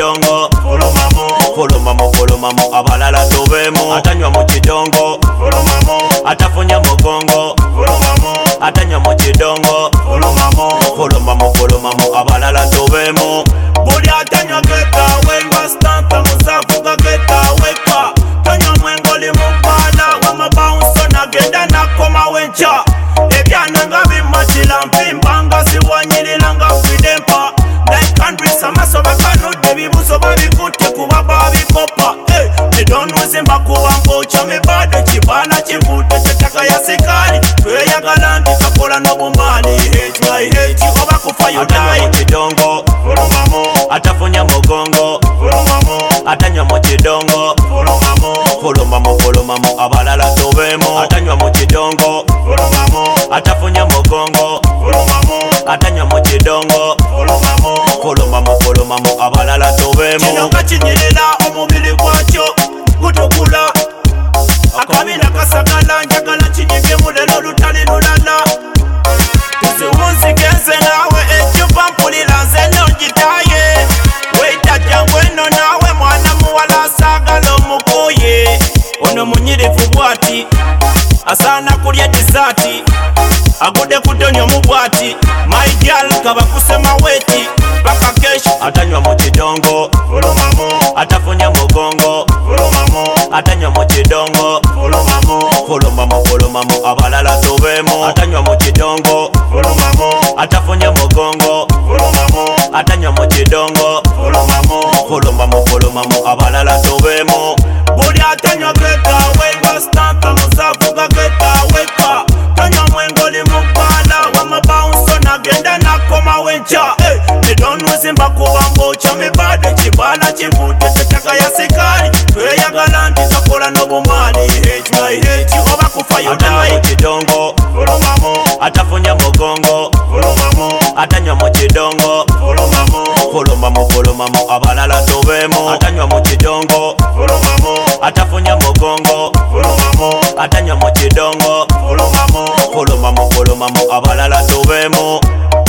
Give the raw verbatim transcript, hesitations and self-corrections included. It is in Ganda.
kidongo, fulumamo, fulumamo fulumamo abalala tubemo. Atanywa mu kidongo, fulumamo, atafunya mugongo, fulumamo, atanywa mu kidongo, fulumamo, fulumamo fulumamo abalala tubemo. buli atanywa getawe ngwastanta musavuga getaweka tanywa mwengo limubala wamabawunso nagenda nakoma wenca ebyana nga bimatila mpimba nga siwanyirira nga fidempa laikandris amaso bakanudde bibuzo babikutte kuba babikopa nedonuzimba kuba mboca mibade kibala kivutte tetaka ya sikali tweyagala nti kakola n'obumaali heti oba kufayo Atanywa mu kidongo, fulumamo, atafunya mugongo, fulumamo, atanywa mu kidongo, fulumamo, fulumamo fulumamo abalala tubemo. Atanywa mu kidongo, fulumamo, atafunya mugongo, fulumamo, atanywa mu kidongo, fulumamo. fulumamo fulumamo abalala tubemo. Kino nga kinyirira omubiri gwakyo gutukula akabina kasagala njagala kinyibyemu lero lutali lulala tuziwunzigenze naawe ecupa mpulira nze nongitaye weitajja ngweno naawe mwana muwala asaagala omukuye ono munyirivu bwati asaana kulya disaati agudde ku ddonyo mu bwati my girl kabakusema weti paka kesho. Atanywa mu kidongo, fulumamo, atafunya mugongo, fulumamo, atanywa mu kidongo, fulumamo, fulumamo fulumamo abalala tubemo. Atanywa mu kidongo, fulumamo, atafunya mugongo, fulumamo, atanywa mu kidongo, fulumamo, fulumamo fulumamo abalala tubemo. buli atanywa getawe ngwastanta musavuga getaweka tanywa mwengo limubala wamabawunso nagenda nakoma wenca nedonuzimba kuba mboca mibade kibala kivutte tetaka ya sikali tweyagala nti kakola n'obumaali heti oba kufayo Atanywa mu naye kidongo, fulumamo, atafunya mugongo, fulumamo, atanywa mu kidongo, fulumamo, fulumamo fulumamo abalala tubemo. Atanywa mu kidongo, fulumamo, atafunya mugongo, fulumamo, atanywa mu kidongo, fulumamo. fulumamo fulumamo abalala tubemo.